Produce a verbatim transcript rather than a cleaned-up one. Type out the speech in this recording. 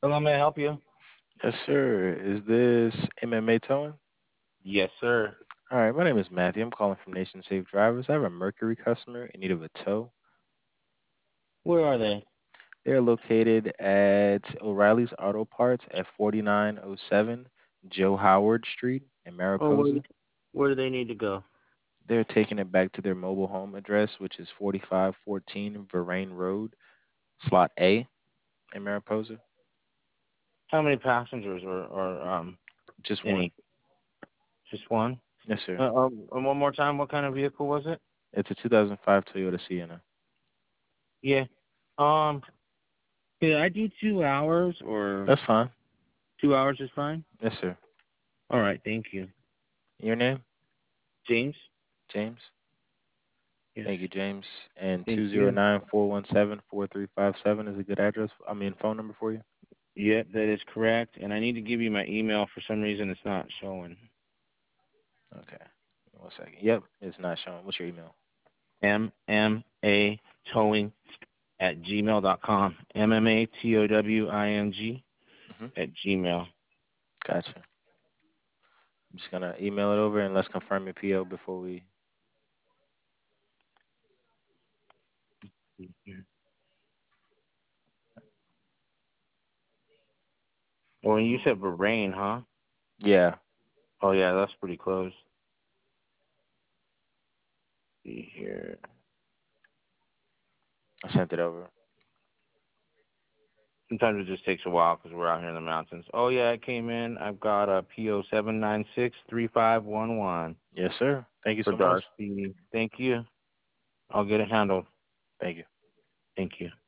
Hello, may I help you? Yes, sir. Is this M M A Towing? Yes, sir. All right, my name is Matthew. I'm calling from Nation Safe Drivers. I have a Mercury customer in need of a tow. Where are they? They're located at O'Reilly's Auto Parts at forty-nine oh seven Joe Howard Street in Oh, where, Mariposa. where do they need to go? They're taking it back to their mobile home address, which is forty-five fourteen Verrain Road, Slot A in Mariposa. How many passengers or, or um Just one. any? Just one? Yes, sir. Uh, um, and one more time, what kind of vehicle was it? It's a two thousand five Toyota Sienna. Yeah. Um, could I do two hours or That's fine. two hours is fine? Yes, sir. All right, thank you. Your name? James? James? Yes. Thank you, James. And Thank two zero you. nine four one seven four three five seven is a good address. I mean, phone number for you. Yeah, that is correct. And I need to give you my email. For some reason, it's not showing. Okay. One second. Yep, it's not showing. What's your email? M M A towing at gmail dot com. M M A T O W I N G Mm-hmm. at Gmail. Gotcha. I'm just gonna email it over and let's confirm your P O before we. Oh, and you said Bahrain, huh? Yeah, Oh, yeah, that's pretty close. See here. I sent it over. Sometimes it just takes a while because we're out here in the mountains. Oh, yeah, it came in. I've got a P O seven nine six three five one one Yes, sir. Thank you for so much. Darcy. Thank you. I'll get it handled. Thank you. Thank you.